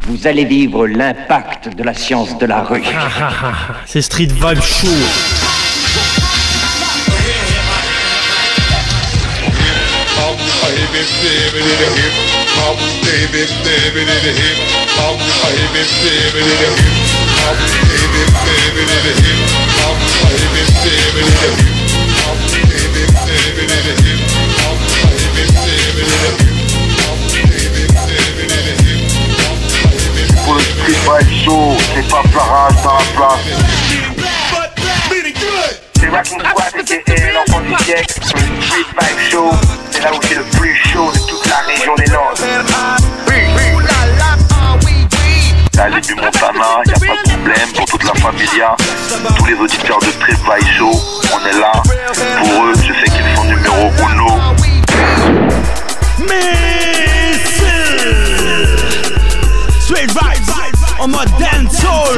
Vous allez vivre l'impact de la science de la rue. C'est Street Vibe Show. Pour le Street Vibe Show, c'est pas Farage dans la place. C'est Racking Squad et l'enfant du siècle. Sur le Street Vibe Show, c'est là où c'est le plus chaud de toute la région des Landes. Salut du Montana, y'a pas de problème pour toute la familia. Tous les auditeurs de Street Vibe Show, on est là. Pour eux, je sais qu'ils sont numéro uno. Straight vibes en mode dancehall.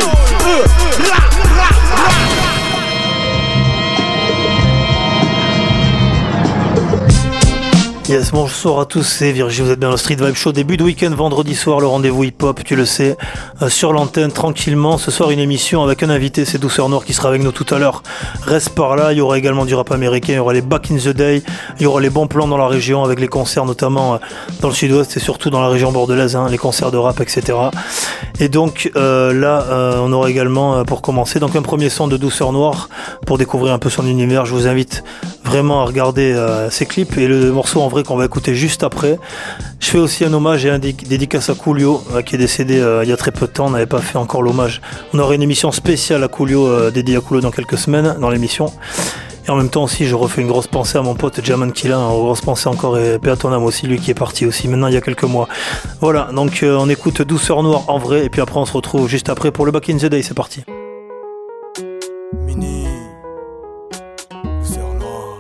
Yes, bonsoir à tous, c'est Virgile, vous êtes bien dans le Street Vibe Show, début de week-end, vendredi soir, le rendez-vous hip-hop, tu le sais, sur l'antenne, tranquillement. Ce soir, une émission avec un invité, c'est Douceur Noire qui sera avec nous tout à l'heure. Reste par là, il y aura également du rap américain, il y aura les Back in the Day, il y aura les bons plans dans la région avec les concerts, notamment dans le sud-ouest et surtout dans la région bordelaise, les concerts de rap, etc. Et donc là, on aura également, pour commencer, donc un premier son de Douceur Noire pour découvrir un peu son univers. Je vous invite vraiment à regarder ses clips et le morceau en vrai qu'on va écouter juste après. Je fais aussi un hommage et un dédicace à Coolio qui est décédé il y a très peu de temps. On n'avait pas fait encore l'hommage. On aura une émission spéciale à Coolio, dédiée à Coolio dans quelques semaines dans l'émission. Et en même temps aussi, je refais une grosse pensée à mon pote Jaman Killa, une grosse pensée encore et paix à ton âme aussi, lui qui est parti aussi maintenant il y a quelques mois. Voilà, donc on écoute Douceur Noire en vrai et puis après on se retrouve juste après pour le Back in the Day, c'est parti. Mini, Douceur Noire.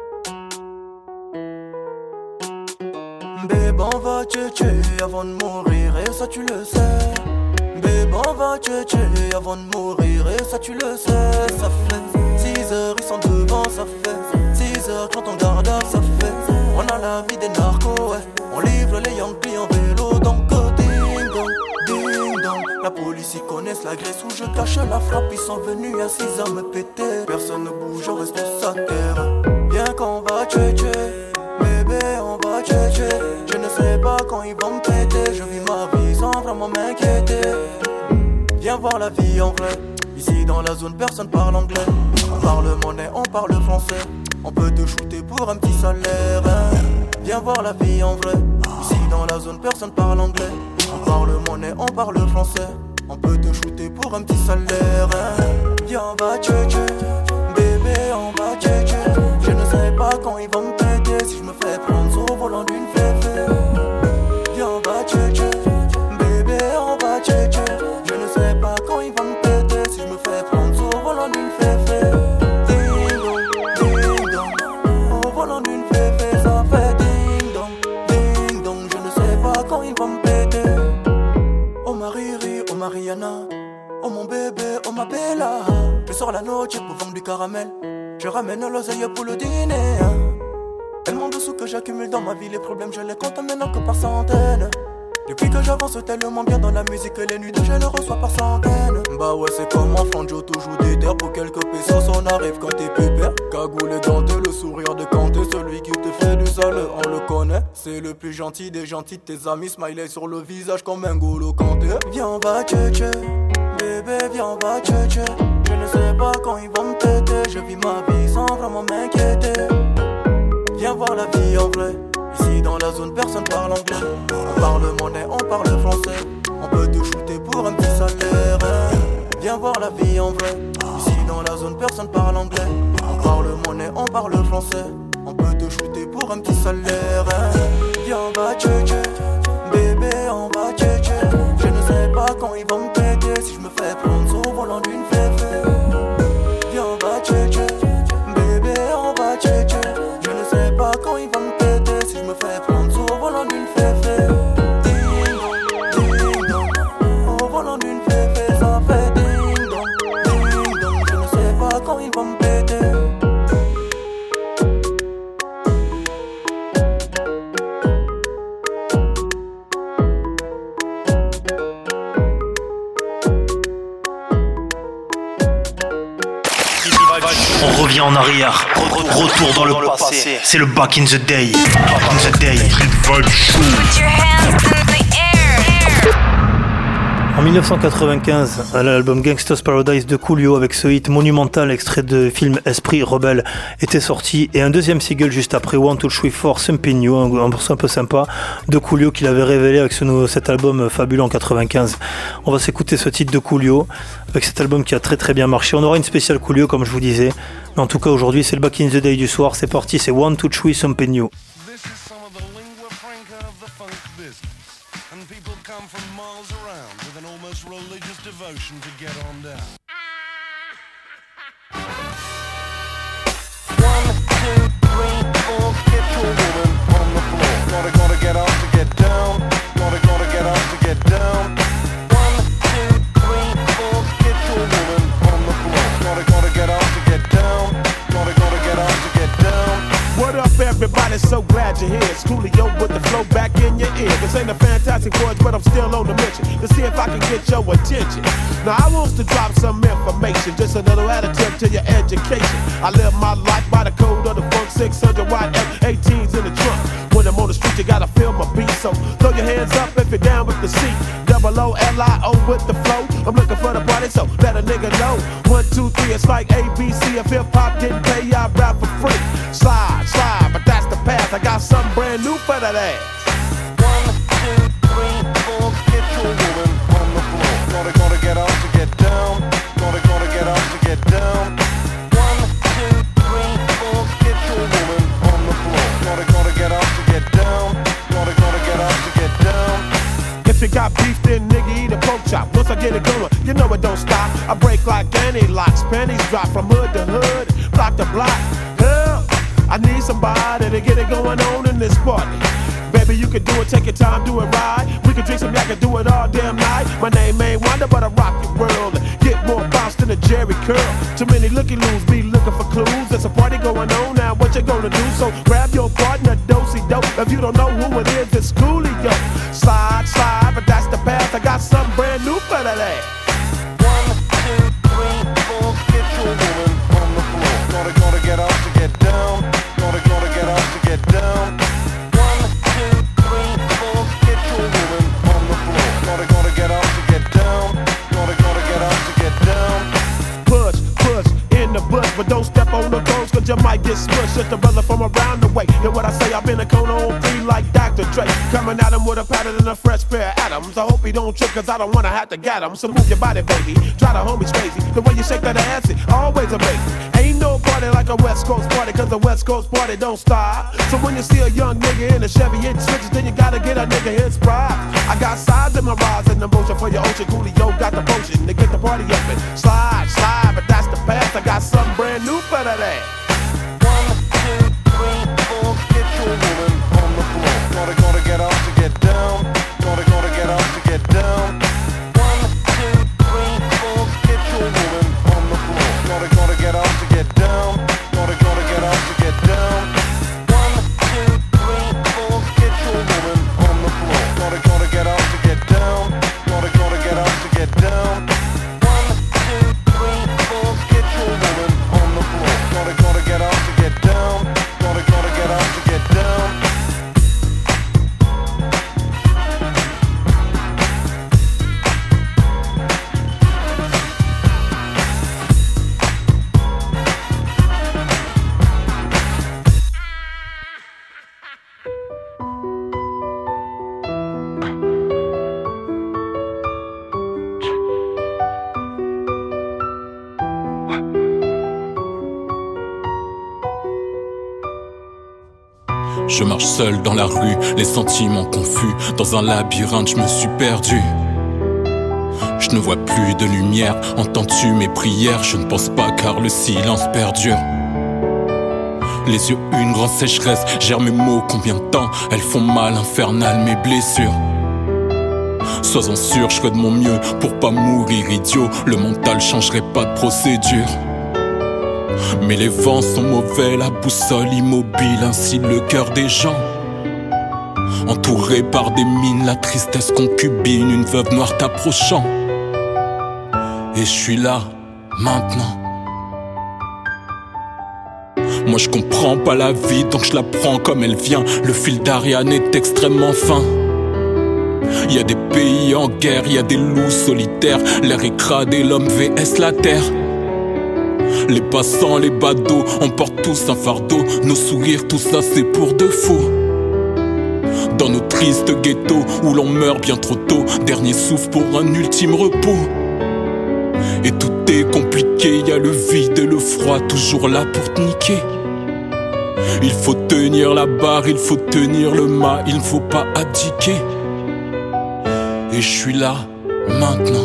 Bébé, on va te tuer avant de mourir et ça tu le sais. Bébé, on va te tuer avant de mourir et ça tu le sais. Ça fait 6 heures, ils sont devant, ça fait 6 heures quand on garde à ça fait. On a la vie des narcos, ouais. On livre les Yankees en vélo, donc ding dong, ding dong. La police ils connaissent la Grèce où je cache la frappe. Ils sont venus à 6 heures me péter. Personne ne bouge, on reste sur sa terre. Viens qu'on va tuer, bébé, on va tuer. Je ne sais pas quand ils vont me péter. Je vis ma vie sans vraiment m'inquiéter. Viens voir la vie en vrai. Ici dans la zone personne parle anglais. On parle monnaie, on parle français. On peut te shooter pour un petit salaire, Viens voir la vie en vrai. Ici dans la zone personne parle anglais. On parle monnaie, on parle français. On peut te shooter pour un petit salaire, Viens on va tuer, bébé on va tuer. Je ne sais pas quand ils vont me péter. Si je me fais prendre au volant d'une féfé. Viens on va tuer, bébé on va tuer. Je ne sais pas quand ils vont me péter. Si je me fais prendre au volant d'une féfé. Ding dong, au volant d'une féfé. Ça fait ding dong, je ne sais pas quand ils vont me péter. Oh ma Riri, oh Mariana, oh mon bébé, oh ma Bella. Je sors la noche pour vendre du caramel. Je ramène l'oseille pour le dîner, Tellement de sous que j'accumule dans ma vie. Les problèmes je les compte maintenant que par centaines. Depuis que j'avance tellement bien dans la musique, les nuits de je le reçois par centaines. Bah ouais c'est comme en Franjo, toujours des terres pour quelques pesos. On arrive quand t'es pépère, cagoule et ganté, le sourire de Kanté. Celui qui te fait du sale, on le connaît. C'est le plus gentil des gentils de tes amis. Smiley sur le visage comme un Golo Kanté. Viens on va tche, bébé viens on va tche. Je ne sais pas quand ils vont me péter. Je vis ma vie sans vraiment m'inquiéter. Viens voir la vie en vrai. Ici dans la zone personne parle anglais. On parle monnaie, on parle français. On peut te shooter pour un petit salaire, Viens voir la vie en vrai. Ici dans la zone personne parle anglais. On parle monnaie, on parle français. On peut te shooter pour un petit salaire, Viens on va tuer, bébé on va tuer. Je ne sais pas quand ils vont me péter. Si je me fais prendre au volant d'une féfé. Viens on va tuer, bébé on va tuer. Je ne sais pas quand ils vont me péter. Si je me fais prendre au volant d'une féfé. Ding dong, au volant d'une féfé. Ça fait ding dong. Je ne sais pas quand ils vont me péter. On revient en arrière, retour dans le passé. C'est le Back in the Day. Back in the Day. Put your hands in the air. En 1995, l'album Gangsta's Paradise de Coolio avec ce hit monumental extrait de film Esprit Rebelle était sorti, et un deuxième single juste après, 1, 2, 3, 4, Something New, un morceau un peu sympa de Coolio qu'il avait révélé avec cet album fabuleux en 95. On va s'écouter ce titre de Coolio avec cet album qui a très très bien marché. On aura une spéciale Coolio comme je vous disais, mais en tout cas aujourd'hui c'est le Back in the Day du soir. C'est parti, c'est 1, 2, 3, Something New. Devotion to get on down. 1, 2, 3, 4, get your woman on the floor. Gotta get up to get down. Gotta get up to get down. 1, 2, 3, 4, get your woman on the floor. Gotta get up to get down. Gotta get up to get down. What up, everybody? So glad you're here. It's Coolio with the flow back in your ear. This ain't a fantastic voice, but I'm still on the mission to see if I can get your attention. Now I want to drop some information, just a little additive to your education. I live my life by the code of the funk, 600 watt F18s in the trunk. When I'm on the street, you gotta feel my beat, so throw your hands up if you're down with the seat. Double O-L-I-O with the flow. I'm looking for the party, so let a nigga know. 1, 2, 3, it's like ABC. If hip-hop didn't pay, I rap for free. Slide, but that's the path. I got something brand new for that ass. 1, 2, 3, 4, get your woman on the floor. Gotta get up to get down. Gotta get up to get down. 1, 2, 3, 4, get your woman on the floor. Gotta get up to get down. Gotta get up to get down. If you got beef, then nigga eat a pork chop. Once I get it going, you know it don't stop. I break like anti-locks, panties drop from hood to hood, block to block. Hell, I need somebody to get it going on in this party. Baby, you can do it, take your time, do it right. We can drink some yak and do it all damn night. My name ain't Wonder, but I rock your world. Get more bounce than a Jerry curl. Too many looky-loos be looking for clues. There's a party going on now, what you gonna do? So grab your partner, do-si-do. If you don't know who it is, it's Coolio. Slide, but that's the path. I got something brand new for that ass. 1, 2, 3, 4, get your woman on the floor. Gotta get up to get down. Gotta get up to get down. 1, 2, 3, 4, get your woman on the floor. Gotta get up to get down. Gotta get up to get down. Push in the bush, but don't step on the toes, cause you might get smushed. Just a brother from around the way. Hear what I say, I've been a cone on 3 like Dr. Dre. Coming at him with a pattern and a fresh pair of atoms. I hope he don't trip, cause I don't wanna have to get him. So move your body, baby. Try the homies crazy. The way you shake that ass, it always amazing. Ain't no party like a West Coast party, cause the West Coast party don't stop. So when you see a young nigga in a Chevy hitting switches, then you gotta get a nigga his pride. I got sides in my rise and emotion for your ocean. Coolio got the potion to get the party up and slide, but that's the path. I got something brand new for that ass. 1, 2, 3, 4, get your woman on the floor. Gotta get up to get down. Gotta get up to get down. 1, 2, 3, 4, get your woman on the floor. Gotta get up to get down. Gotta get up to get down. 1, 2, 3, 4, get your woman on the floor. Gotta get up to get down. Gotta get up to get down. 1, 2, 3, 4, get your woman on the floor. Gotta get up to get down. Gotta get up to get down. Je marche seul dans la rue, les sentiments confus. Dans un labyrinthe, je me suis perdu. Je ne vois plus de lumière, entends-tu mes prières? Je ne pense pas car le silence perdure. Les yeux une grande sécheresse, gère mes mots, combien de temps? Elles font mal, infernales mes blessures. Sois-en sûr, je ferai de mon mieux pour pas mourir idiot. Le mental changerait pas de procédure. Mais les vents sont mauvais, la boussole immobile, ainsi le cœur des gens. Entouré par des mines, la tristesse concubine, une veuve noire t'approchant. Et je suis là, maintenant. Moi je comprends pas la vie donc je la prends comme elle vient. Le fil d'Ariane est extrêmement fin. Y a des pays en guerre, y a des loups solitaires. L'air est crade et l'homme vs la terre. Les passants, les badauds, on porte tous un fardeau. Nos sourires, tout ça c'est pour de faux. Dans nos tristes ghettos où l'on meurt bien trop tôt. Dernier souffle pour un ultime repos. Et tout est compliqué, y a le vide et le froid toujours là pour te niquer. Il faut tenir la barre, il faut tenir le mât, il ne faut pas abdiquer. Et je suis là, maintenant.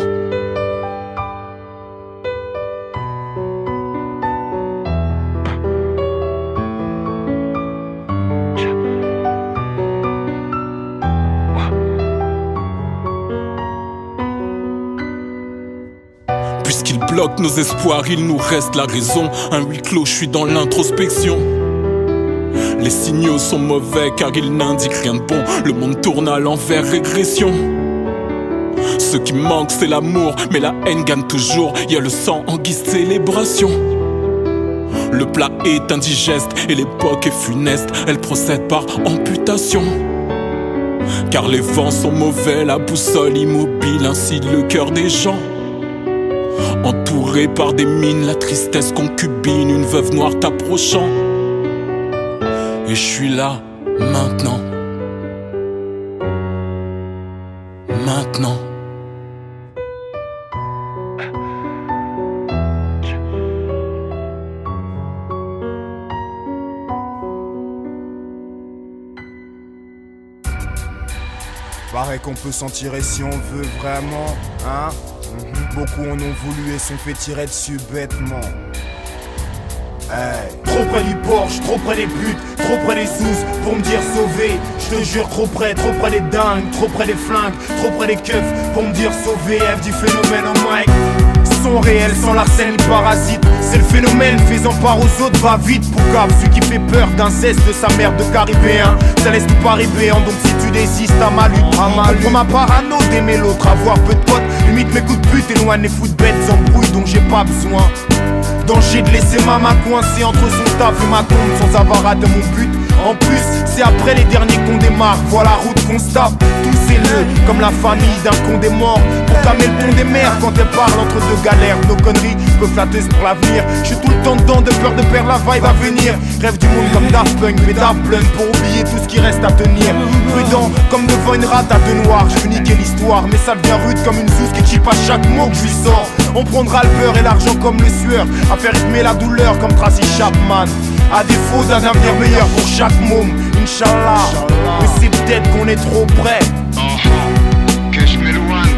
Puisqu'il bloque nos espoirs, il nous reste la raison. Un huis clos, je suis dans l'introspection. Les signaux sont mauvais car ils n'indiquent rien de bon. Le monde tourne à l'envers, régression. Ce qui manque c'est l'amour, mais la haine gagne toujours. Y'a le sang en guise de célébration. Le plat est indigeste et l'époque est funeste. Elle procède par amputation. Car les vents sont mauvais, la boussole immobile incite le cœur des gens. Entouré par des mines, la tristesse concubine, une veuve noire t'approchant. Et je suis là, maintenant. Maintenant. Paraît qu'on peut s'en tirer si on veut vraiment, hein. Beaucoup en ont voulu et sont fait tirer dessus bêtement. Hey. Trop près du Porsche, trop près des putes, trop près des sous pour me dire sauver. Je te jure trop près des dingues, trop près des flingues, trop près des keufs pour me dire sauver. F du phénomène en mic. Sont réels sans l'arsène ni parasite. C'est le phénomène faisant part aux autres, va vite pour cave. Celui qui fait peur d'inceste de sa mère de caribéen. Ça laisse tout Paris béant, donc si tu désistes à ma lutte, pour ma parano d'aimer l'autre, avoir peu de potes, limite mes coups de pute, éloigne les fous de bêtes embrouilles donc j'ai pas besoin. Danger de laisser ma main coincée entre son taf et ma tombe sans avoir atteint mon but. En plus, c'est après les derniers qu'on démarre. Voilà la route qu'on se tape, tous ces nœuds comme la famille d'un con des morts. Pour tamer le ton des mères quand elle parle entre deux galères. Nos conneries, peu flatteuses pour l'avenir. Je suis tout le temps dedans de peur de perdre la vibe à venir. Rêve du monde comme Daft Punk, mais Daft Punk pour oublier tout ce qui reste à tenir. Prudent comme devant une rate à deux noirs. Je veux niquer l'histoire, mais ça devient rude comme une zouze qui chipe à chaque mot que je lui sors. On prendra le beurre et l'argent comme le sueur, à faire rythmer la douleur comme Tracy Chapman. À défaut d'un avenir meilleur pour chaque môme, Inch'Allah. Mais c'est peut-être qu'on est trop près. Que je m'éloigne.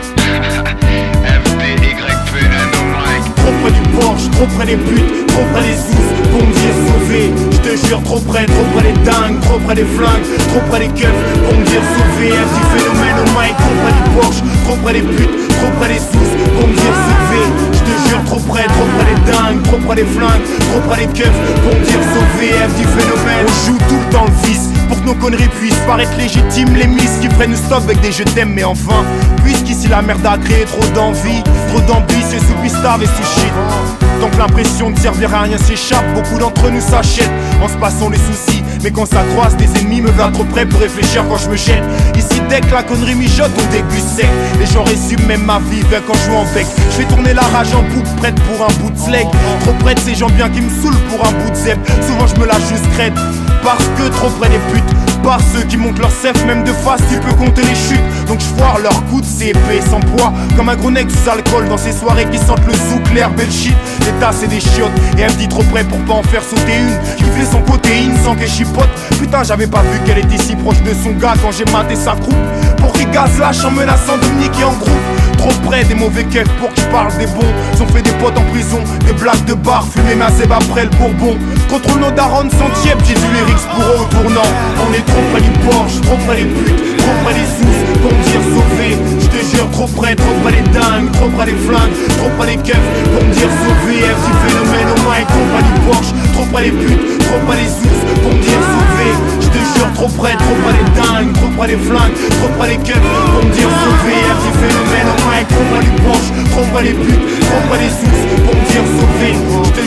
FDYP Nanomike. Trop près du Porsche, trop près des putes, trop près des sous pour me dire sauver. Je te jure trop près des dingues, trop près des flingues, trop près des keufs pour me dire sauver. F du phénomène au mic, trop près du Porsche, trop près des putes, trop près des sous pour me dire sauver. Je te jure trop près des dingues, trop près des flingues, trop près des keufs pour me dire sauver. F du phénomène. On joue tout le temps le vice pour que nos conneries puissent paraître légitimes. Les miss qui feraient nous stop avec des je t'aime, mais enfin, puisqu'ici la merde a créé trop d'envie, trop d'ambition, sous pistar et sous shit. Donc l'impression de servir à rien s'échappe, beaucoup d'entre nous s'achètent en se passant les soucis. Mais quand ça croise, des ennemis me va trop près pour réfléchir quand je me jette. Ici dès que la connerie mijote, on déguste sec. Les gens résument même ma vie quand je joue en bec. Je fais tourner la rage en boucle, prête pour un bout de slag. Trop près de ces gens bien qui me saoulent pour un bout de zeb. Souvent je me lâche juste crête, parce que trop près des putes. Par ceux qui montent leur self, même de face tu peux compter les chutes. Donc je foire leur coude, c'est épais sans poids. Comme un gros nec sous alcool dans ces soirées qui sentent le zouk, l'air, belle shit. Des tasses et des chiottes, et elle me dit trop près pour pas en faire sauter une. Qui fait son protéine sans qu'elle chipote. Putain j'avais pas vu qu'elle était si proche de son gars quand j'ai maté sa croupe. Pour qu'il gaz lâche en menaçant de me niquer en groupe. Trop près des mauvais keufs pour que je parle des bons. Ils ont fait des potes en prison, des blagues de bar, fumer ma zèbe après le bourbon. Contrôle nos darons sans tiep, j'ai du lyrics pour eux au tournant. On est trop près du Porsche, trop près des putes, trop près des sous pour me dire sauver. Je te jure trop près des dingues, trop près des flingues, trop près des keufs pour me dire sauver. F du phénomène au mic, trop près du Porsche, trop près des putes, trop près des sous pour me dire sauver. Je te jure trop près des dingues, trop près des flingues, trop près des keufs pour me dire sauver. F du phénomène au mic, trop près du Porsche, trop près des putes, trop près des sous pour me dire sauver. Je te jure trop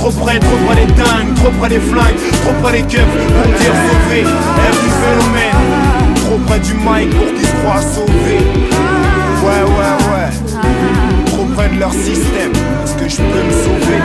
trop près des dingues, trop près des flingues, trop près des keufs pour me dire sauvé. Air du phénomène, trop près du mic pour qu'ils se croient sauvés. Ouais. Trop près de leur système, est-ce que je peux me sauver?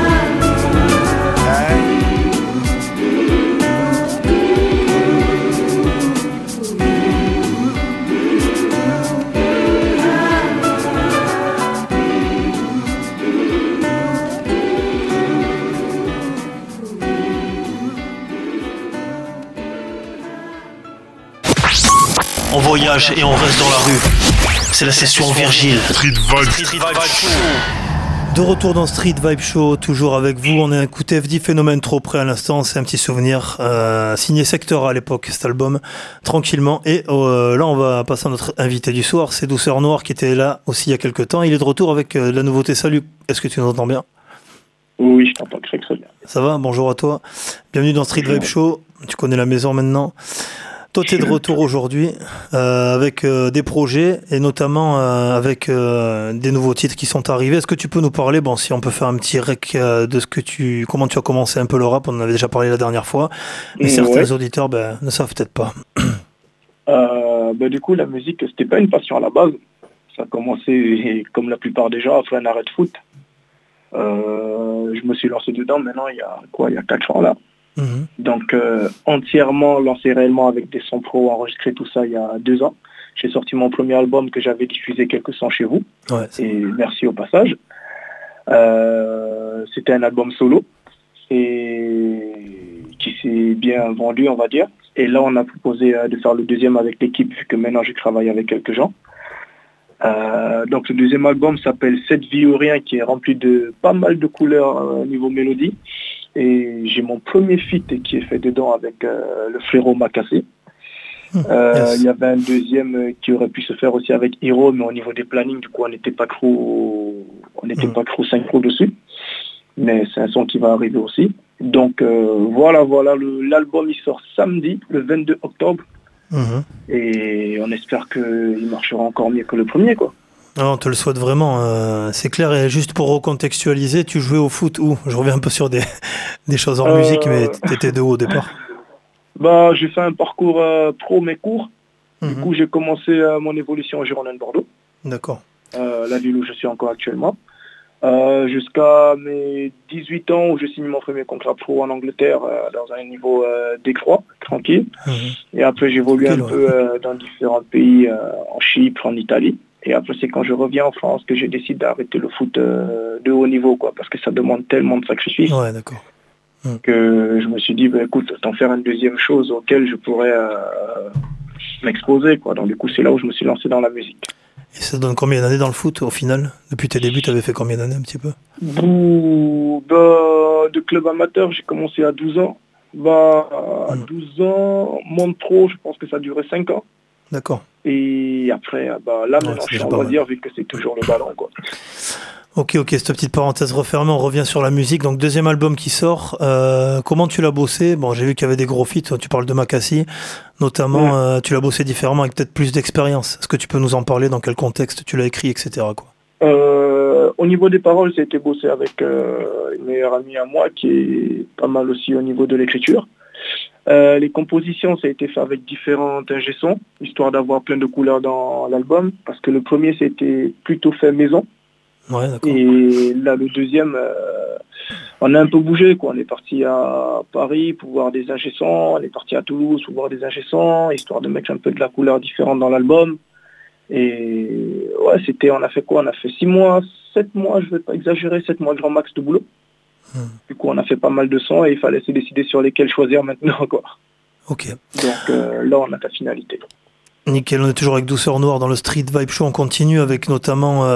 On voyage et on reste dans la rue. C'est la session Virgile. Street Vibe Show. De retour dans Street Vibe Show, toujours avec vous. On a écouté FD Phénomène trop près à l'instant. C'est un petit souvenir. Signé Sector à l'époque, cet album. Tranquillement. Et là, on va passer à notre invité du soir. C'est Douceur Noire qui était là aussi il y a quelques temps. Il est de retour avec de la nouveauté. Salut. Est-ce que tu nous entends bien? Oui, je t'entends très bien. Ça va? Bonjour à toi. Bienvenue dans Street Vibe Show. Tu connais la maison maintenant. Toi, tu es de retour aujourd'hui avec des projets et notamment avec des nouveaux titres qui sont arrivés. Est-ce que tu peux nous parler, bon, si on peut faire un petit rec de comment tu as commencé un peu le rap, on en avait déjà parlé la dernière fois, mais certains auditeurs ne savent peut-être pas. Du coup, la musique, c'était pas une passion à la base. Ça a commencé, comme la plupart des gens, après un arrêt de foot. Je me suis lancé dedans maintenant il y a 4 ans là. Donc entièrement lancé réellement avec des sons pro, enregistré tout ça il y a 2 ans. J'ai sorti mon premier album que j'avais diffusé quelques sons chez vous. Et merci au passage. C'était un album solo et qui s'est bien vendu, on va dire. Et là on a proposé de faire le deuxième avec l'équipe vu que maintenant je travaille avec quelques gens. Donc le deuxième album s'appelle Cette vie ou rien, qui est rempli de pas mal de couleurs au niveau mélodie. Et j'ai mon premier feat qui est fait dedans avec le frérot Makassé. Il y avait un deuxième qui aurait pu se faire aussi avec Hiro, mais au niveau des plannings, du coup, on n'était pas trop synchro dessus. Mais c'est un son qui va arriver aussi. Donc voilà, l'album il sort samedi, le 22 octobre. Et on espère qu'il marchera encore mieux que le premier, quoi. Non, on te le souhaite vraiment, c'est clair. Et juste pour recontextualiser, tu jouais au foot où? Je reviens un peu sur des choses en musique, mais tu étais de haut au départ. J'ai fait un parcours pro mes cours. Du coup, j'ai commencé mon évolution au Girondin de Bordeaux. D'accord. La ville où je suis encore actuellement. Jusqu'à mes 18 ans où je signe mon premier contrat pro en Angleterre dans un niveau décroît, tranquille. Et après, j'évolue un peu dans différents pays, en Chypre, en Italie. Et après, c'est quand je reviens en France que j'ai décidé d'arrêter le foot de haut niveau, quoi, parce que ça demande tellement de sacrifices. Ouais, d'accord. Que je me suis dit, écoute, autant faire une deuxième chose auquel je pourrais m'exposer, quoi. Donc du coup, c'est là où je me suis lancé dans la musique. Et ça donne combien d'années dans le foot, au final? Depuis tes débuts, tu avais fait combien d'années, un petit peu? De club amateur, j'ai commencé à 12 ans. À 12 ans, monde pro, je pense que ça durait 5 ans. D'accord. Et après, là, maintenant, je suis en loisir, vu que c'est toujours le ballon, quoi. Ok, cette petite parenthèse refermée, on revient sur la musique. Donc, deuxième album qui sort, comment tu l'as bossé? Bon, j'ai vu qu'il y avait des gros feats, tu parles de Makassi, notamment, tu l'as bossé différemment avec peut-être plus d'expérience. Est-ce que tu peux nous en parler, dans quel contexte tu l'as écrit, etc., quoi? Au niveau des paroles, ça a été bossé avec une meilleure amie à moi, qui est pas mal aussi au niveau de l'écriture. Les compositions, ça a été fait avec différents ingé-sons, histoire d'avoir plein de couleurs dans l'album, parce que le premier, c'était plutôt fait maison. Ouais, d'accord. Et là, le deuxième, on a un peu bougé, quoi. On est parti à Paris pour voir des ingé-sons, on est parti à Toulouse pour voir des ingé-sons, histoire de mettre un peu de la couleur différente dans l'album. Et ouais, on a fait quoi? On a fait 6 mois, 7 mois, je ne vais pas exagérer, 7 mois grand max de boulot. Du coup, on a fait pas mal de sons et il fallait se décider sur lesquels choisir maintenant, quoi. Ok. Donc là, on a ta finalité. Nickel, on est toujours avec Douceur Noire dans le Street Vibe Show. On continue avec notamment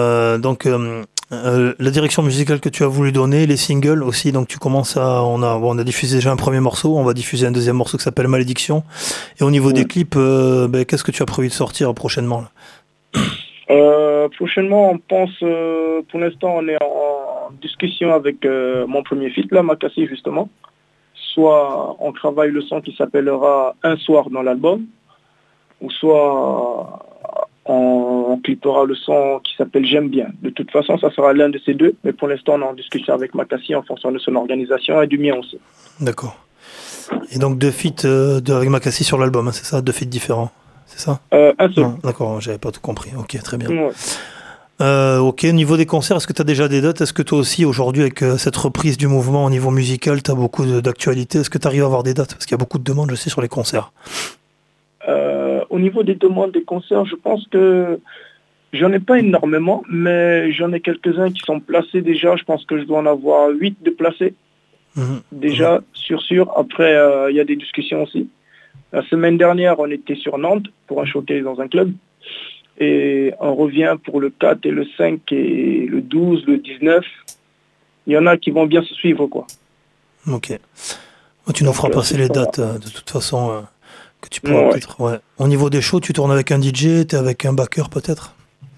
la direction musicale que tu as voulu donner, les singles aussi. Donc tu commences on a diffusé déjà un premier morceau, on va diffuser un deuxième morceau qui s'appelle Malédiction. Et au niveau des clips, qu'est-ce que tu as prévu de sortir prochainement là? Prochainement, on pense, pour l'instant, on est en discussion avec mon premier feat, là, Makassi, justement. Soit on travaille le son qui s'appellera Un soir dans l'album, ou soit on clippera le son qui s'appelle J'aime bien. De toute façon, ça sera l'un de ces deux, mais pour l'instant, on est en discussion avec Makassi en fonction de son organisation et du mien aussi. D'accord. Et donc 2 feats avec Makassi sur l'album, hein, c'est ça? 2 feats différents, c'est ça? Un seul. Non, d'accord, j'avais pas tout compris. Ok, très bien. Ouais. Ok, au niveau des concerts, est-ce que tu as déjà des dates? Est-ce que toi aussi, aujourd'hui, avec cette reprise du mouvement au niveau musical, tu as beaucoup d'actualité? Est-ce que tu arrives à avoir des dates? Parce qu'il y a beaucoup de demandes, je sais, sur les concerts. Au niveau des demandes des concerts, je pense que j'en ai pas énormément, mais j'en ai quelques-uns qui sont placés déjà. Je pense que je dois en avoir 8 de placés. Déjà, sûr. Après, il y a des discussions aussi. La semaine dernière, on était sur Nantes pour un showcase dans un club. Et on revient pour le 4 et le 5 et le 12, le 19. Il y en a qui vont bien se suivre, quoi. Ok. Tu nous feras passer les dates, de toute façon, que tu pourras peut-être... Ouais. Au niveau des shows, tu tournes avec un DJ, tu es avec un backer peut-être?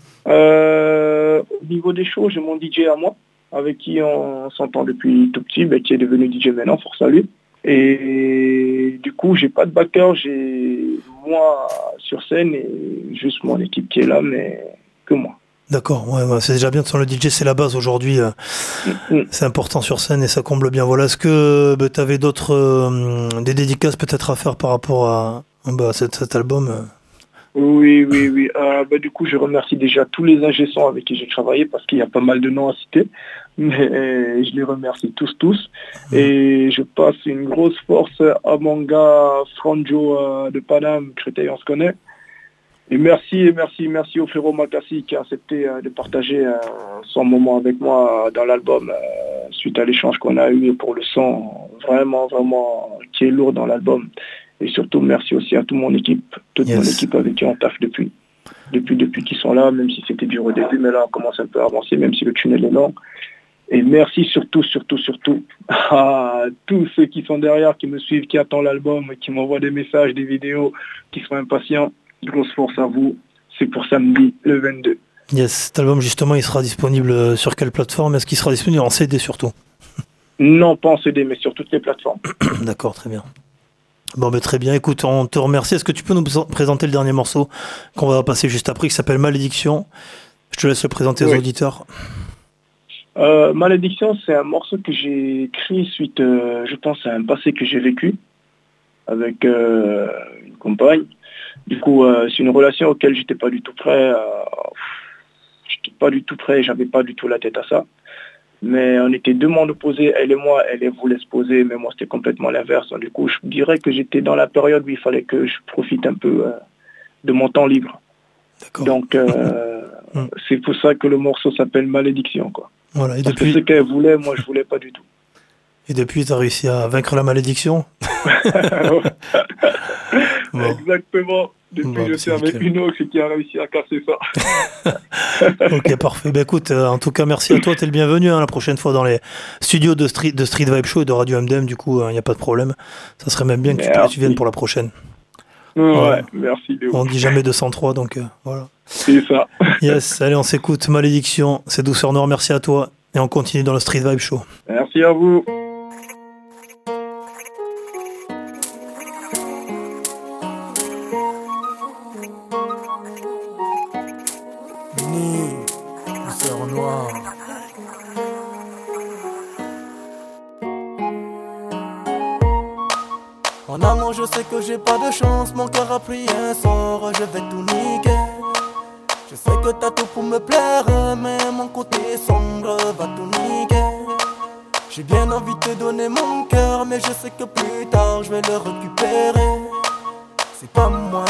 Au niveau des shows, j'ai mon DJ à moi, avec qui on s'entend depuis tout petit, qui est devenu DJ maintenant, force à lui. Et du coup, j'ai pas de backer, j'ai moi sur scène et juste mon équipe qui est là, mais que moi. D'accord, ouais, c'est déjà bien. De toute façon, le DJ, c'est la base aujourd'hui. C'est important sur scène et ça comble bien. Voilà. Est-ce que tu avais d'autres des dédicaces peut-être à faire par rapport à cet album? Oui. Du coup, je remercie déjà tous les ingé-sons avec qui j'ai travaillé parce qu'il y a pas mal de noms à citer. Mais je les remercie tous. Et je passe une grosse force à mon gars Franjo de Paname, Créteil, on se connaît. Et merci au frérot Makassi qui a accepté de partager son moment avec moi dans l'album suite à l'échange qu'on a eu pour le son vraiment qui est lourd dans l'album. Et surtout merci aussi à toute mon équipe avec qui on taffe depuis qu'ils sont là, même si c'était dur au début, mais là on commence un peu à avancer, même si le tunnel est long. Et merci surtout à tous ceux qui sont derrière, qui me suivent, qui attendent l'album, qui m'envoient des messages, des vidéos, qui sont impatients. Grosse force à vous. C'est pour samedi, le 22. Yes, cet album, justement, il sera disponible sur quelle plateforme? Est-ce qu'il sera disponible en CD surtout? Non, pas en CD, mais sur toutes les plateformes. D'accord, très bien. Bon, très bien. Écoute, on te remercie. Est-ce que tu peux nous présenter le dernier morceau qu'on va passer juste après, qui s'appelle Malédiction? Je te laisse le présenter aux auditeurs. Malédiction, c'est un morceau que j'ai écrit suite, je pense, à un passé que j'ai vécu avec une compagne. Du coup, c'est une relation auquel j'étais pas du tout prêt. J'avais pas du tout la tête à ça. Mais on était deux mondes opposés, elle et moi. Elle voulait se poser, mais moi c'était complètement l'inverse. Du coup, je dirais que j'étais dans la période où il fallait que je profite un peu de mon temps libre. D'accord. Donc, c'est pour ça que le morceau s'appelle Malédiction, quoi. Voilà, et parce depuis... que ce qu'elle voulait, moi je voulais pas du tout. Et depuis, tu as réussi à vaincre la malédiction? Bon. Exactement. Depuis, je suis avec une autre qui a réussi à casser ça. Ok, parfait. Écoute, en tout cas, merci à toi. Tu es le bienvenu la prochaine fois dans les studios de Street Vibe Show et de Radio MDM. Du coup, il n'y a pas de problème. Ça serait même bien que tu viennes pour la prochaine. Ouais, merci. On dit jamais 203, donc voilà. C'est ça. Yes, allez, on s'écoute. Malédiction, c'est Douceur Noire. Merci à toi. Et on continue dans le Street Vibe Show. Merci à vous. Douceur Noire. En amour, je sais que j'ai pas de chance. Mon cœur a pris un sort, je vais tout niquer. Je sais que t'as tout pour me plaire, mais mon côté sombre va tout niquer. J'ai bien envie de te donner mon cœur, mais je sais que plus tard je vais le récupérer. C'est pas moi.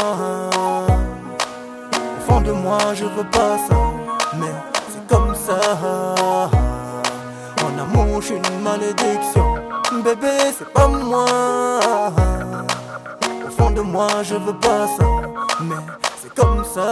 Au fond de moi, je veux pas ça, mais c'est comme ça. En amour, je suis une malédiction. Bébé, c'est pas moi. Au fond de moi, je veux pas ça, mais c'est comme ça.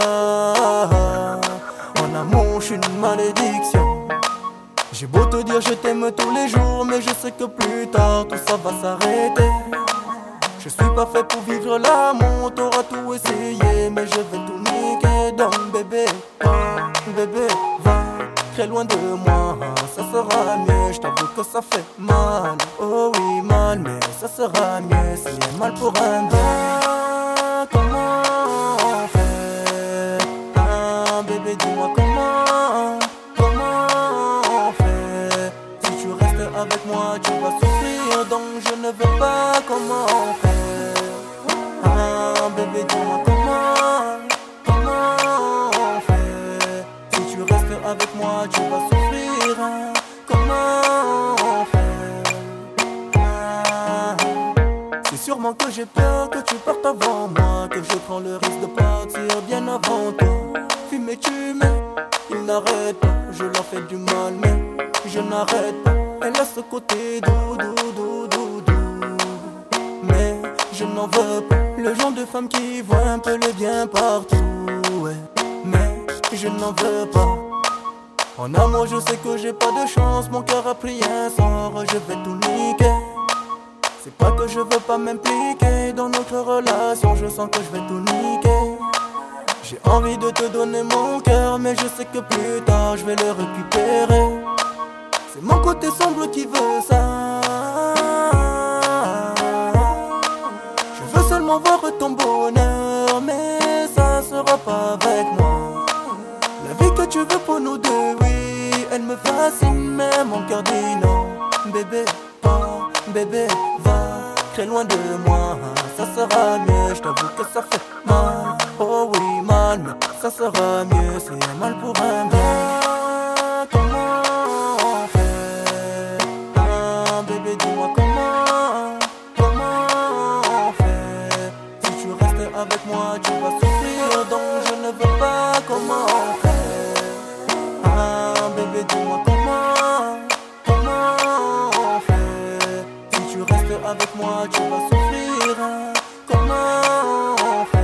En amour, je suis une malédiction. J'ai beau te dire je t'aime tous les jours, mais je sais que plus tard tout ça va s'arrêter. Je suis pas fait pour vivre l'amour, t'auras tout essayé, mais je vais tout niquer. Donc bébé, va très loin de moi, ça sera mieux. Je t'avoue que ça fait mal, oh oui mal, mais ça sera mieux. S'il y a mal pour un bien, comment on fait? bébé dis-moi comment on fait. Si tu restes avec moi tu vas souffrir, donc je ne veux pas comment on fait. Ah bébé dis-moi comment on fait. Si tu restes avec moi tu vas souffrir, comment on fait. C'est sûrement que j'ai peur que tu partes avant moi, que je prends le risque de partir bien avant toi. Fumer tu mets, il n'arrête pas, je leur fais du mal mais je n'arrête pas. Elle a ce côté doux, mais je n'en veux pas. Le genre de femme qui voit un peu le bien partout, ouais. Mais je n'en veux pas. En amour je sais que j'ai pas de chance, mon cœur a pris un sort, je vais tout niquer. C'est pas que je veux pas m'impliquer dans notre relation, je sens que je vais tout niquer. J'ai envie de te donner mon cœur, mais je sais que plus tard je vais le récupérer. C'est mon côté sombre qui veut ça. Je veux seulement voir ton bonheur, mais ça sera pas avec moi. La vie que tu veux pour nous deux, oui, elle me fascine, mais mon cœur dit non. Bébé, oh, bébé, va très loin de moi, ça sera mieux, je t'avoue que ça fait mal. Oh oui, mal, mais ça sera mieux, c'est mal pour un bien. Comment on fait? Ah bébé dis-moi comment on fait? Si tu restes avec moi tu vas souffrir, donc je ne veux pas comment on fait. Ah bébé dis-moi comment on fait? Si tu restes avec moi tu vas souffrir, comment on fait?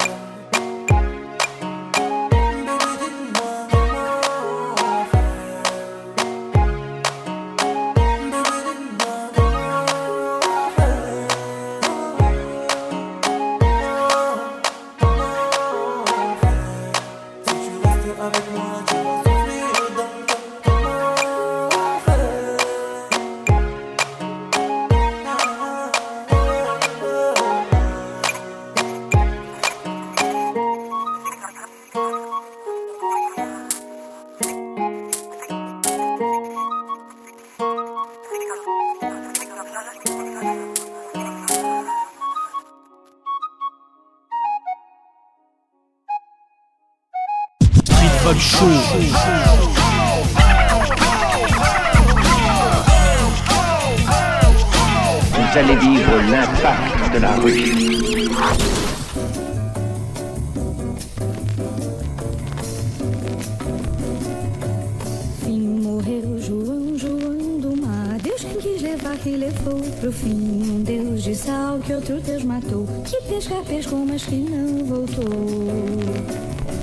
Show. Vous allez vivre l'impact de la rue. Fim morreu João do mar. Deus quem quis levar que levou pro fim. Deus de sal que outro Deus matou. Que pescar pescou mas que não voltou.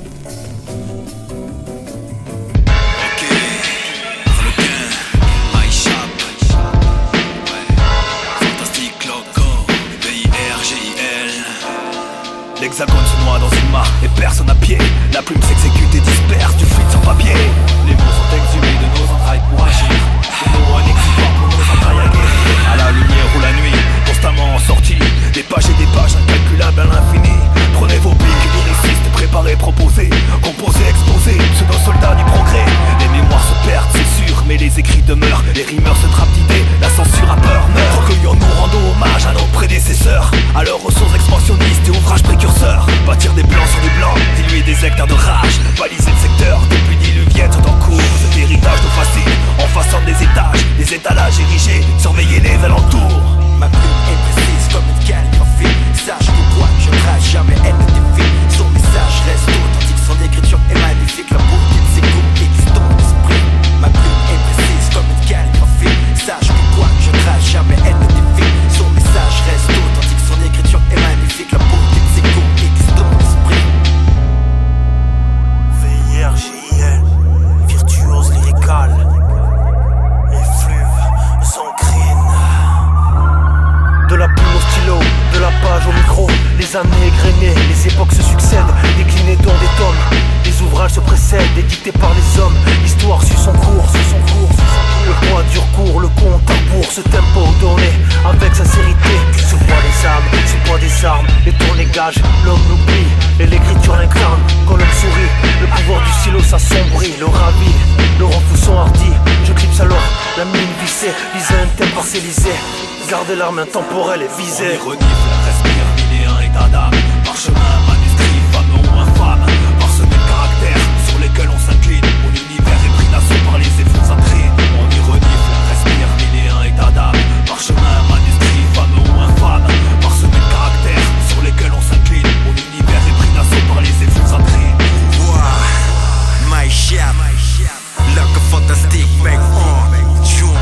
L'hexagone se noie dans une mare et personne à pied. La plume s'exécute et disperse du fluide sans papier. Les mots sont exhumés de nos entrailles pour agir. Des mots un exutoire pour nos entrailles à guérir. À la lumière ou la nuit, constamment en sortie. Des pages et des pages incalculables à l'infini. Prenez vos pics, lyricistes, préparez, proposez. Composez, exposez, pseudo-soldats du progrès. Les mémoires se perdent, c'est sûr, mais les écrits demeurent. Les rimeurs se trappent d'idées, la censure a peur meurt. Recueillons-nous, rendons hommage à nos prédécesseurs, à leurs ressources expansionnistes et ouvrages précurseurs. Bâtir des blancs sur des blancs, diluer des hectares de rage. Baliser le secteur, des pluies diluviennes sont en cours. Cet héritage nous fascine, en façade des étages, des étalages érigés, surveiller les alentours. Ma plume est précise comme une calligraphie. Sache que quoi que je trace, jamais elle ne défie. Son message reste authentique, son écriture est magnifique. La beauté de ses coups existe dans l'esprit. Ma plume est précise comme une calligraphie. Sache que quoi que je trace, jamais elle ne défie. Son message reste authentique, son écriture est magnifique. La beauté de ses coups existe dans l'esprit. VIRJIL, virtuose lyricale, effluve sanguine. De la plume au stylo, de la page au micro, les années égrenées, les époques se succèdent, déclinées dans des tomes. Les ouvrages se précèdent, édictés par les hommes, l'histoire suit son cours, suit son cours, suit son cours. Le poids du recours, le compte à rebours, ce tempo donné avec sincérité. Ce poids des âmes, ce poids des armes, les tournées gages, l'homme l'oublie et l'écriture l'incarne. Quand l'homme sourit, le pouvoir du stylo s'assombrit. Le ravi, le refouson hardi, je clipse alors la mine vissée, viser un thème parcellisé, garder l'arme intemporelle et viser. On y renifle, respire, minéen et dada, parchemin, manuscrit, femme ou infâme, parsemé de caractères sur lesquels on s'incline. Mon univers est pris d'assaut par les effets intrigues. On y renifle, respire, minéen et dada, parchemin, manuscrit, femme ou infâme, parsemé de caractères sur lesquels on s'incline. Mon univers est pris d'assaut par les effets intrigues. My shop, like a fantastic make junk.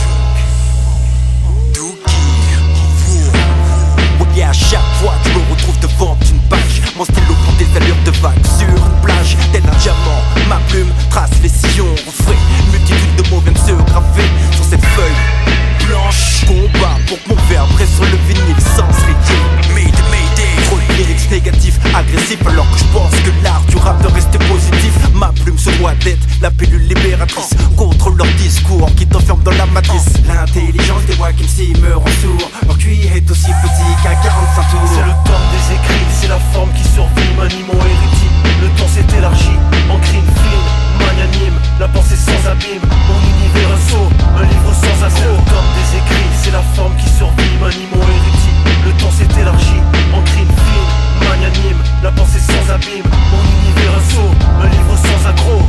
Et à chaque fois je me retrouve devant une page, mon stylo prend des allures de vague sur une plage. Tel un diamant, ma plume trace les sillons refrais. Une multitude de mots viennent se graver sur cette feuille blanche. Combat pour que mon verbe reste sur le vinyle sans se rayer. Trop de lyrics négatifs, agressifs, alors que je pense que l'art du rap doit rester positif. Ma plume se doit d'être la pilule libératrice contre leur discours qui t'enferme dans la matrice. L'intelligence des Wack MC me rend sourd, leur QI est aussi petit qu'un 45 tours. C'est le temps des écrits, c'est la forme qui survit, manie mon érudit. Le temps s'est élargi, en crime fine, magnanime, la pensée sans abîme. Mon univers un saut, un livre sans accroc. C'est le temps des écrits, c'est la forme qui survit, manie mon érudit. Le temps s'est élargi, en crime fine, magnanime, la pensée sans abîme. Mon univers un saut, un livre sans accroc.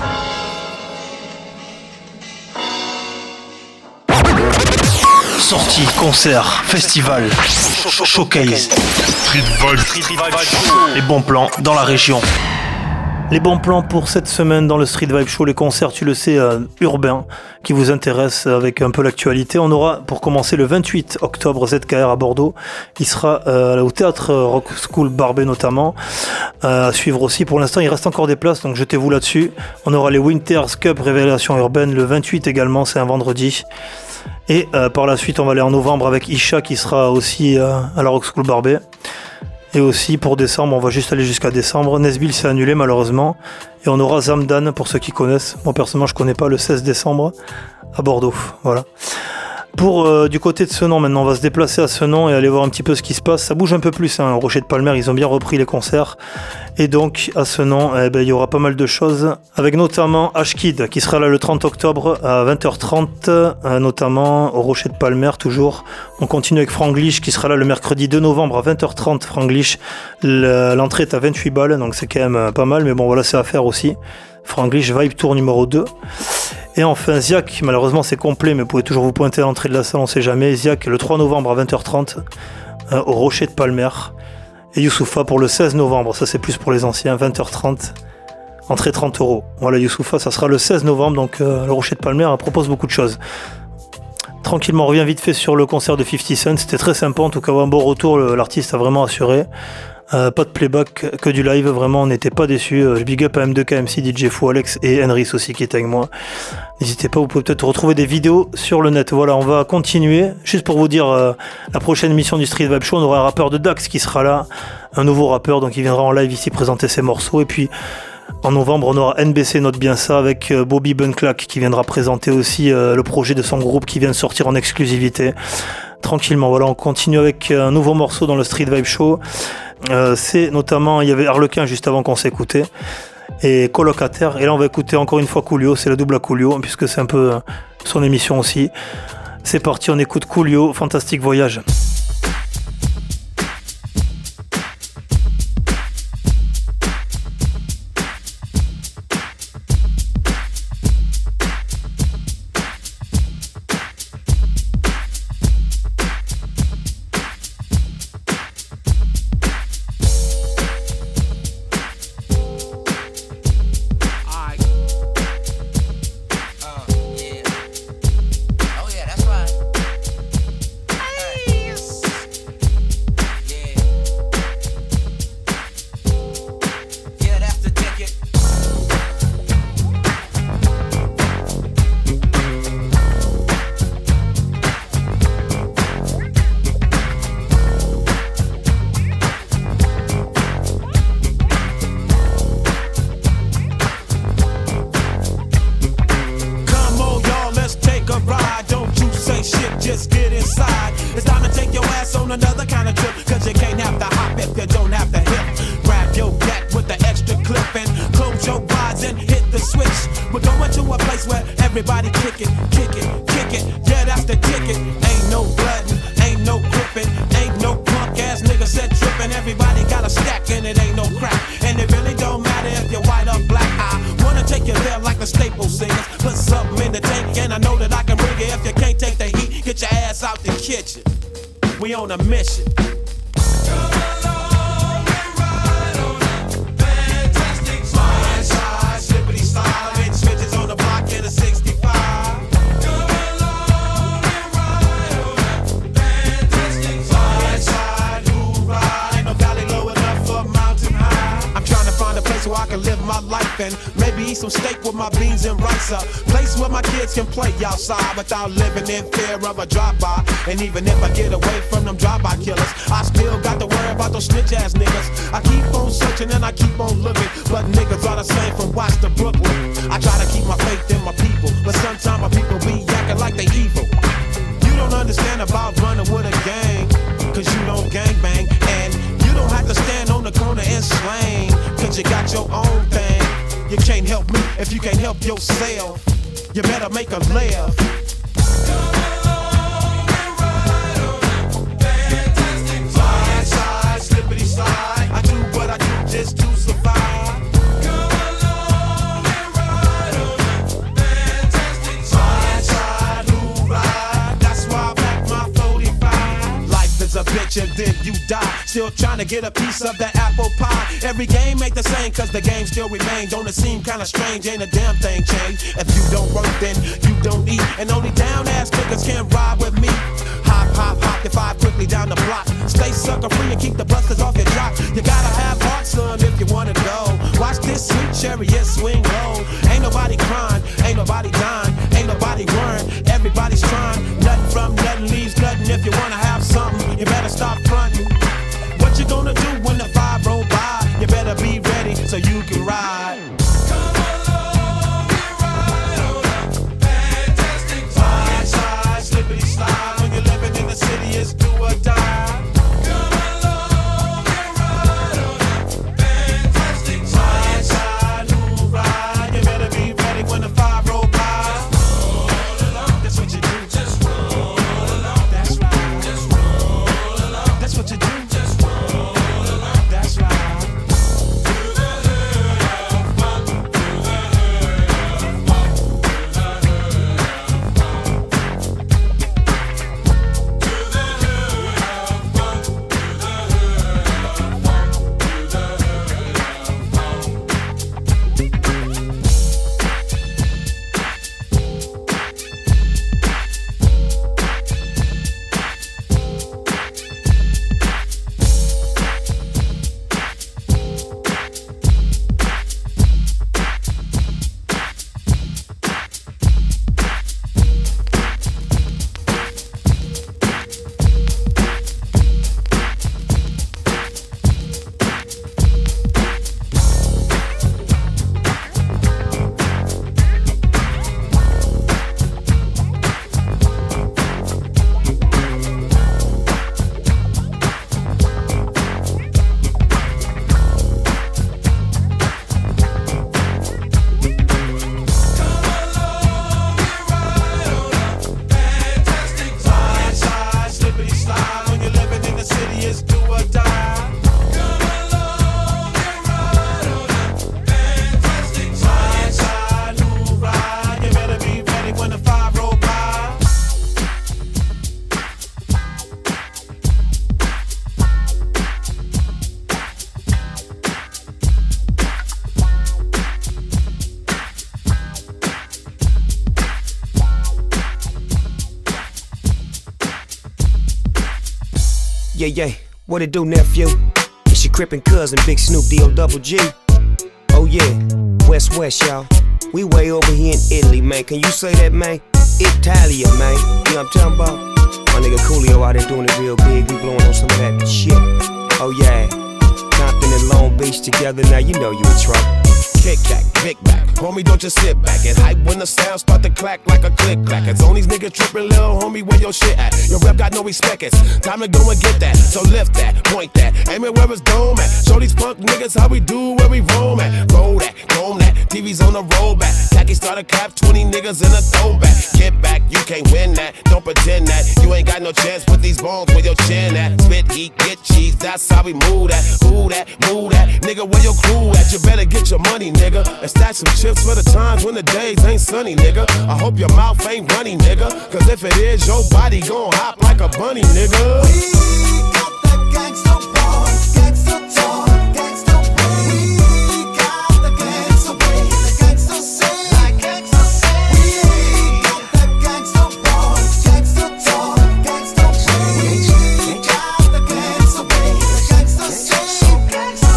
Sorties, concerts, festivals, showcase, les bons plans dans la région. Les bons plans pour cette semaine dans le Street Vibe Show, les concerts, tu le sais, urbains, qui vous intéressent avec un peu l'actualité. On aura, pour commencer, le 28 octobre, ZKR à Bordeaux. Il sera au théâtre Rock School Barbet notamment. À suivre aussi, pour l'instant, il reste encore des places, donc jetez-vous là-dessus. On aura les Winters Cup Révélation Urbaine, le 28 également, c'est un vendredi. Et par la suite, on va aller en novembre avec Isha qui sera aussi à la Rock School Barbet. Et aussi pour décembre, on va juste aller jusqu'à décembre. Nesbill s'est annulé malheureusement. Et on aura Zamdan pour ceux qui connaissent. Moi personnellement je connais pas, le 16 décembre à Bordeaux. Voilà. Pour du côté de Senon maintenant, on va se déplacer à Senon et aller voir un petit peu ce qui se passe. Ça bouge un peu plus, hein. Au Rocher de Palmer, ils ont bien repris les concerts. Et donc à Senon, il y aura pas mal de choses. Avec notamment Ashkid qui sera là le 30 octobre à 20h30, notamment au Rocher de Palmer toujours. On continue avec Franglish qui sera là le mercredi 2 novembre à 20h30. Franglish, l'entrée est à 28 balles, donc c'est quand même pas mal. Mais bon voilà, c'est à faire aussi. Franglish Vibe Tour numéro 2. Et enfin Ziak, malheureusement c'est complet, mais vous pouvez toujours vous pointer à l'entrée de la salle, on sait jamais. Ziak le 3 novembre à 20h30 au Rocher de Palmer. Et Youssoufa pour le 16 novembre, ça c'est plus pour les anciens, 20h30, entrée 30€. Voilà, Youssoufa, ça sera le 16 novembre, donc le Rocher de Palmer propose beaucoup de choses. Tranquillement, on revient vite fait sur le concert de 50 Cent, c'était très sympa, en tout cas un bon retour, l'artiste a vraiment assuré. Pas de playback, que du live, vraiment on n'était pas déçus. Je big up à M2K, MC, DJ Fou, Alex et Henrys aussi qui était avec moi. N'hésitez pas, vous pouvez peut-être retrouver des vidéos sur le net. Voilà, on va continuer. Juste pour vous dire, la prochaine émission du Street Vibe Show, on aura un rappeur de Dax qui sera là, un nouveau rappeur, donc il viendra en live ici présenter ses morceaux. Et puis en novembre, on aura NBC Note Bien Ça avec Bobby Bunclack qui viendra présenter aussi le projet de son groupe qui vient de sortir en exclusivité. Tranquillement, voilà, on continue avec un nouveau morceau dans le Street Vibe Show. C'est notamment, il y avait Harlequin juste avant qu'on s'écoutait et Colocataire, et là on va écouter encore une fois Coolio, c'est la double à Coolio puisque c'est un peu son émission aussi. C'est parti, on écoute Coolio, Fantastique Voyage. just get inside. It's time to take your ass on another kind of trip, cause you can't have to hop if you don't have to hip. Grab your gat with the extra clip and close your eyes and hit the switch. We're going to a place where everybody kick it, kick it, kick it. Yeah, that's the ticket. Ain't no bloodin', ain't no gripping, ain't no punk ass nigga said trippin'. Everybody got a stack and it ain't no crack. And it really don't matter if you're white or black. I wanna take you there like the Staples singers. Put something in the tank and I know that I can bring it. If you can't take the heat, get your ass out the kitchen. We on a mission. So I can live my life and maybe eat some steak with my beans and rice. A place where my kids can play outside without living in fear of a drive-by. And even if I get away from them drive-by killers, I still got to worry about those snitch-ass niggas. I keep on searching and I keep on looking, but niggas are the same from Watts to Brooklyn. I try to keep my faith in my people, but sometimes my people be acting like they evil. You don't understand about running with a gang, cause you don't gangbang. And you don't have to stand on the corner and slang, cause you got your own thing. You can't help me if you can't help yourself. You better make a laugh. Slide, slide, slippity slide. I do what I do just to survive. A bitch and then you die, still trying to get a piece of that apple pie. Every game ain't the same cause the game still remains. Don't it seem kinda strange, ain't a damn thing changed. If you don't work then you don't eat, and only down ass niggas can ride with me. Hop, hop, hop, your five quickly down the block. Stay sucker free and keep the busters off your jock. You gotta have heart, son, if you wanna go. Watch this sweet chariot swing low. Ain't nobody crying, ain't nobody dying, ain't nobody worrying. Everybody's trying, nothing from nothing leaves nothing. If you wanna have something, you better stop fronting. What you gonna do when the five roll by? You better be ready so you can ride. Come along and ride on a fantastic ride. Slide, slide, slippity slide. When you're living in the city, it's do or die. Come along and ride on a fantastic ride. Slide, slide, move, ride. You better be ready when the five roll by. Roll along, that's what you do. Just roll along, that's right. Just roll along, that's what you do. Just roll along, that's right. Yeah, what it do, nephew? It's your crippin' cousin, Big Snoop D-O-double-G. Oh yeah, West, y'all. We way over here in Italy, man. Can you say that, man? Italia, man. You know what I'm talking about? My nigga Coolio out there doing it real big. We blowing on some of that shit. Oh yeah, Compton and Long Beach together. Now you know you in trouble. Kick back, big back. Homie, don't just sit back and hype when the sound start to clack like a click clack. It's on these niggas tripping, little homie, where your shit at? Your rep got no respect, it's time to go and get that. So lift that, point that, aim it where it's dome at. Show these punk niggas how we do where we roam at. Roll that, comb that, TV's on the rollback. Tacky starter cap, 20 niggas in a throwback. Get back, you can't win that, don't pretend that. You ain't got no chance with these bones where your chin at. Spit heat, get cheese, that's how we move that. Who that, move that, nigga, where your crew at? You better get your money, nigga, and stack some chips for the times when the days ain't sunny, nigga. I hope your mouth ain't runny, nigga, cause if it is, your body gon' hop like a bunny, nigga. We got that gangsta ball, gangsta talk, gangsta way. We got the gangsta way, the gangsta say, like gangsta say. We got that gangsta ball, gangsta talk, gangsta way. We got the gangsta way, the gangsta say, gangsta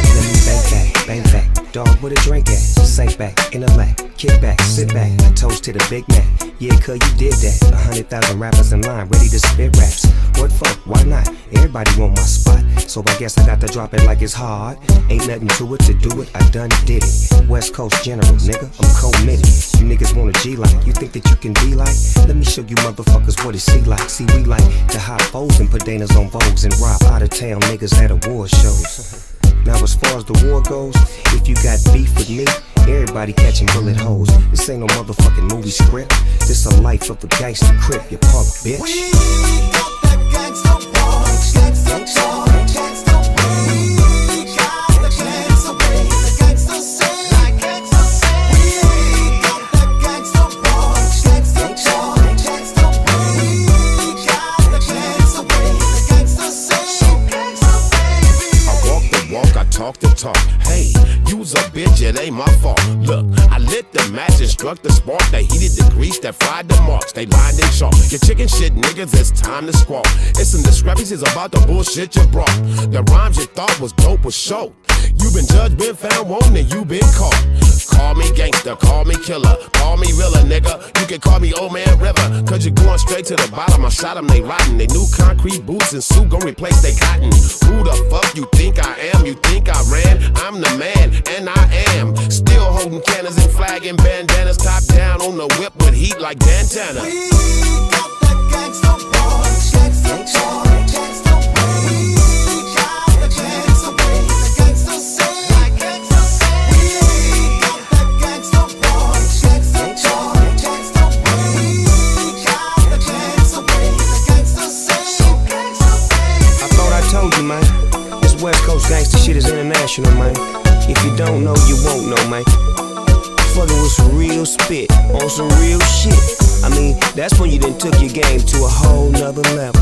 say. Bang back, dog with a drink at. Sink back, in the lap, kick back, sit back. A toast to the Big Mac. Yeah, cuz you did that. 100,000 rappers in line, ready to spit raps. What for? Why not? Everybody want my spot, so I guess I got to drop it like it's hard. Ain't nothing to it, to do it, I done did it. West Coast General, nigga, I'm committed. You niggas want a G like, you think that you can be like? Let me show you motherfuckers what it see like. See, we like to hop foes and put Danas on Vogues and rob out of town niggas at award shows. Now as far as the war goes, if you got beef with me, everybody catching bullet holes. This ain't no motherfucking movie script. This a life of a gangster crip, you punk bitch. We got that gangsta ball, gangsta talk, gangsta way. We got the gangsta way, the gangsta say, like gangsta say. We got that gangsta ball, gangsta talk, gangsta way. We got the gangsta way, the gangsta say, gangsta baby. I walk the walk, I talk the talk. Hey, you's a bitch, it ain't my fault. Look, I lit the match and struck the spark. They heated the grease that fried the marks. They lined in chalk. Your chicken shit niggas, it's time to squawk. It's some discrepancies about the bullshit you brought. The rhymes you thought was dope was show. You been judged, been found wanting, you been caught. Call me gangster, call me killer, call me realer, nigga. You can call me Old Man River, cause you're going straight to the bottom. I shot them, they rotten. They new concrete boots and suit gon' replace they cotton. Who the fuck you think I am? You think I ran? I'm the man, and I am. Still holding cannons and flagging bandanas, top down on the whip with heat like Dantana. We got that gangsta ball, gangsta talk, gangsta way. We got the gangsta way, the gangsta say, like gangsta say. We got that gangsta ball, gangsta talk, gangsta way. We got the gangsta way, the gangsta say, gangsta baby. I thought I told you, man. This West Coast gangster shit is international, man. If you don't know, you won't know, man. Fucking with some real spit on some real shit. I mean, that's when you done took your game to a whole nother level.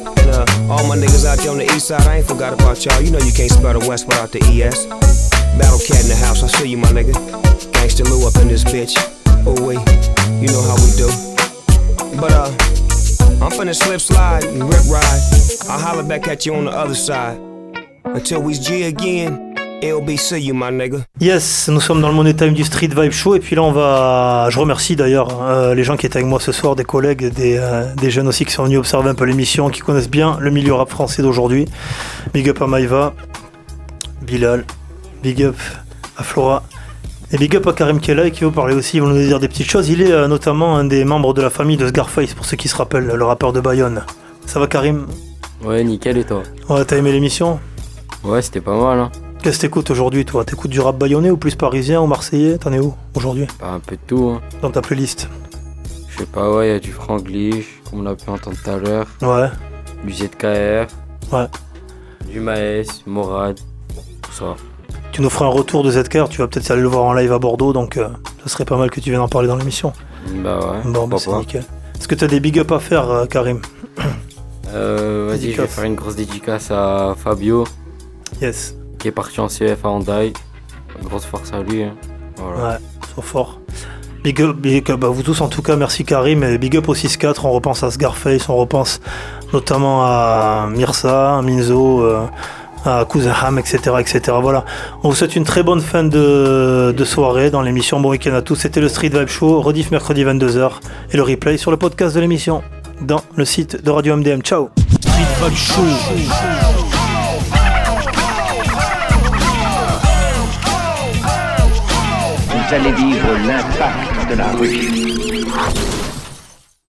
And all my niggas out there on the east side, I ain't forgot about y'all. You know you can't spell the West without the ES. Battle Cat in the house, I see you, my nigga. Gangsta Lou up in this bitch. Oh wait, you know how we do. But I'm finna slip slide and rip ride. I'll holler back at you on the other side. Until we G again. LBC, you my nigga. Yes, nous sommes dans le Money Time du Street Vibe Show et puis là on va... Je remercie d'ailleurs les gens qui étaient avec moi ce soir, des collègues, des jeunes aussi qui sont venus observer un peu l'émission, qui connaissent bien le milieu rap français d'aujourd'hui. Big up à Maïva, Bilal, big up à Flora et big up à Karim qui est là et qui va parler aussi, il va nous dire des petites choses. Il est notamment un des membres de la famille de Scarface, pour ceux qui se rappellent, le rappeur de Bayonne. Ça va Karim? Ouais, nickel, et toi? Ouais, t'as aimé l'émission? Ouais, c'était pas mal, hein. Qu'est-ce que t'écoutes aujourd'hui, toi? T'écoutes du rap bayonnais ou plus parisien ou marseillais? T'en es où aujourd'hui? Un peu de tout, hein. Dans ta playlist? Je sais pas, ouais, y a du Franglish, comme on a pu entendre tout à l'heure. Ouais. Du ZKR. Ouais. Du Maes, Morad, tout ça. Tu nous feras un retour de ZKR, tu vas peut-être aller le voir en live à Bordeaux, donc ça serait pas mal que tu viennes en parler dans l'émission. Bah ouais. Bon, bah c'est nickel. Est-ce que t'as des big up à faire, Karim? Vas-y, je vais faire une grosse dédicace à Fabio. Yes. Qui est parti en CF à Handaï. Grosse force à lui. Hein. Voilà. Ouais, trop fort. Big up à vous tous en tout cas, merci Karim. Et big up au 6-4, on repense à Scarface, on repense notamment à Mirza, à Minzo, à Kuzaham, etc., etc. Voilà. On vous souhaite une très bonne fin de soirée dans l'émission. Bon week-end à tous. C'était le Street Vibe Show, rediff mercredi 22h et le replay sur le podcast de l'émission dans le site de Radio MDM. Ciao. Street Vibe Show. vous allez vivre l'impact de la rue.